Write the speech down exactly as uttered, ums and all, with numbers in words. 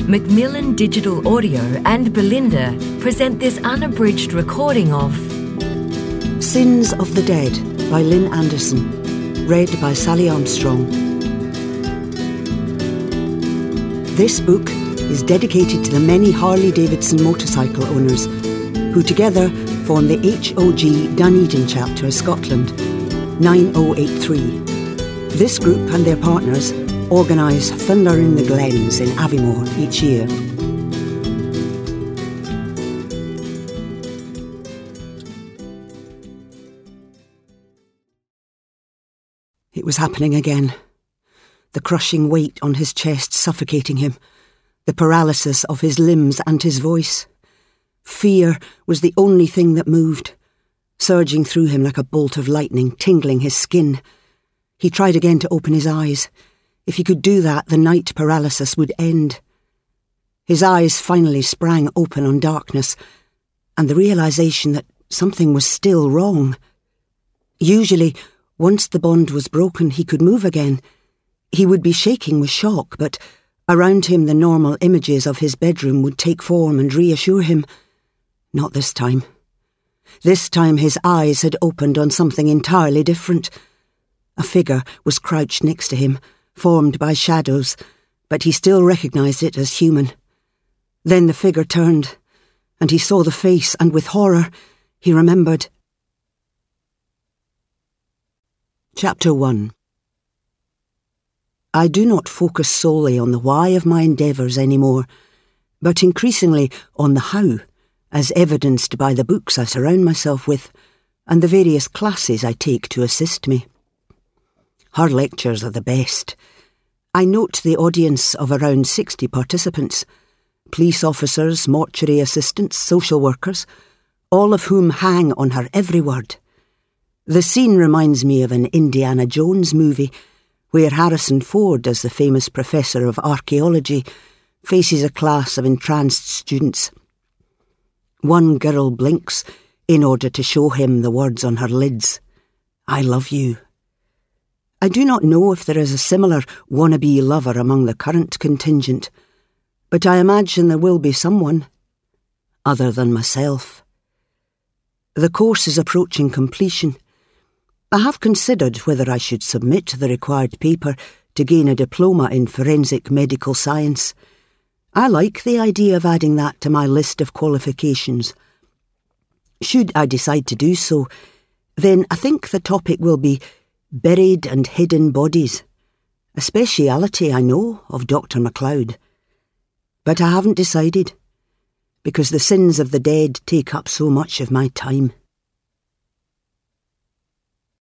Macmillan Digital Audio and Belinda present this unabridged recording of Sins of the Dead by Lynn Anderson, read by Sally Armstrong. This book is dedicated to the many Harley-Davidson motorcycle owners who together form the H O G Dunedin chapter of Scotland, nine oh eight three. This group and their partners organise Thunder in the Glens in Aviemore each year. It was happening again. The crushing weight on his chest suffocating him. The paralysis of his limbs and his voice. Fear was the only thing that moved, surging through him like a bolt of lightning, tingling his skin. He tried again to open his eyes. If he could do that, the night paralysis would end. His eyes finally sprang open on darkness, and the realisation that something was still wrong. Usually, once the bond was broken, he could move again. He would be shaking with shock, but around him the normal images of his bedroom would take form and reassure him. Not this time. This time his eyes had opened on something entirely different. A figure was crouched next to him, formed by shadows, but he still recognised it as human. Then the figure turned, and he saw the face, and with horror, he remembered. Chapter one. I do not focus solely on the why of my endeavours anymore, but increasingly on the how, as evidenced by the books I surround myself with, and the various classes I take to assist me. Her lectures are the best. I note the audience of around sixty participants, police officers, mortuary assistants, social workers, all of whom hang on her every word. The scene reminds me of an Indiana Jones movie, where Harrison Ford, as the famous professor of archaeology, faces a class of entranced students. One girl blinks in order to show him the words on her lids. I love you. I do not know if there is a similar wannabe lover among the current contingent, but I imagine there will be someone, other than myself. The course is approaching completion. I have considered whether I should submit the required paper to gain a diploma in forensic medical science. I like the idea of adding that to my list of qualifications. Should I decide to do so, then I think the topic will be buried and hidden bodies, a speciality I know of Doctor MacLeod. But I haven't decided, because the sins of the dead take up so much of my time.